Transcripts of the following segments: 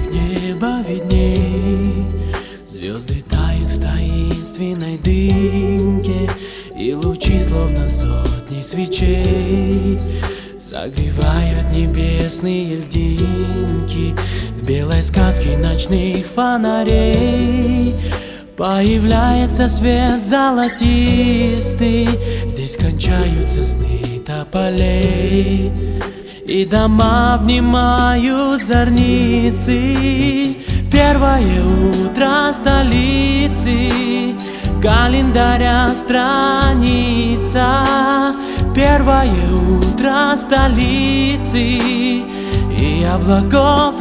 небо видней. Звезды тают в таинственной дымке, и лучи, словно сотни свечей, согревают небесные льдинки. В белой сказке ночных фонарей появляется свет золотистый. Здесь кончаются сны тополей, и дома обнимают зорницы. Первое утро столицы, календаря страница. Первое утро столицы, и облаков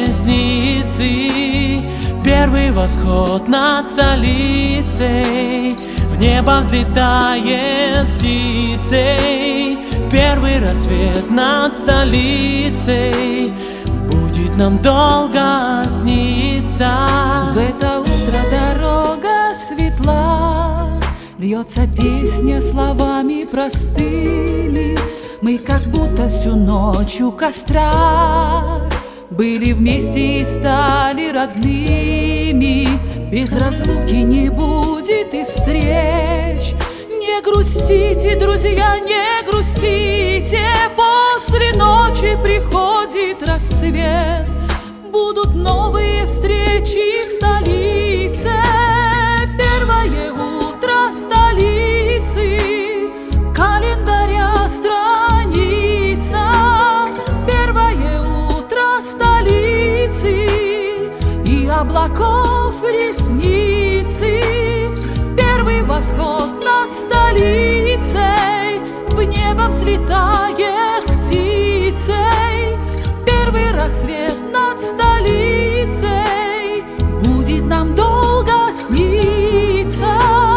ресницы. Первый восход над столицей, в небо взлетает птицей. Первый рассвет над столицей будет нам долго сниться. В это утро дорога светла, льется песня словами простыми. Мы как будто всю ночь у костра были вместе и стали родными. Без разлуки не будет и встреч. Не грустите, друзья, не грустите. После ночи приходит рассвет. Будут новые встречи в столице. Первое утро столицы, календаря страница. Первое утро столицы, и облаков ресницы. Первый восход над столицей, в небо взлетает птицей. Первый рассвет над столицей будет нам долго сниться.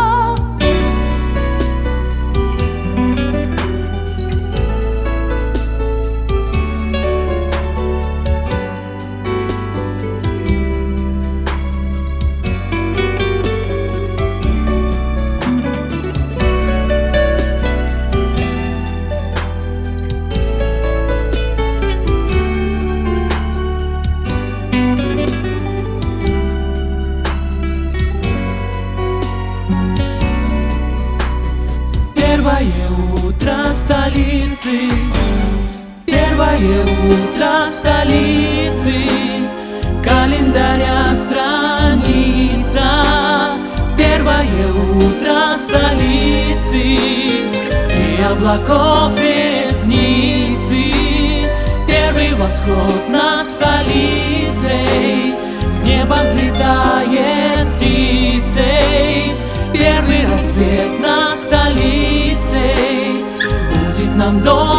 Первое утро столицы, первое утро столицы, календаря страница. Первое утро столицы, и облаков ресницы. Первый восход над столицей, в небо взлетает птицей. Первый рассвет над столицей будет нам долго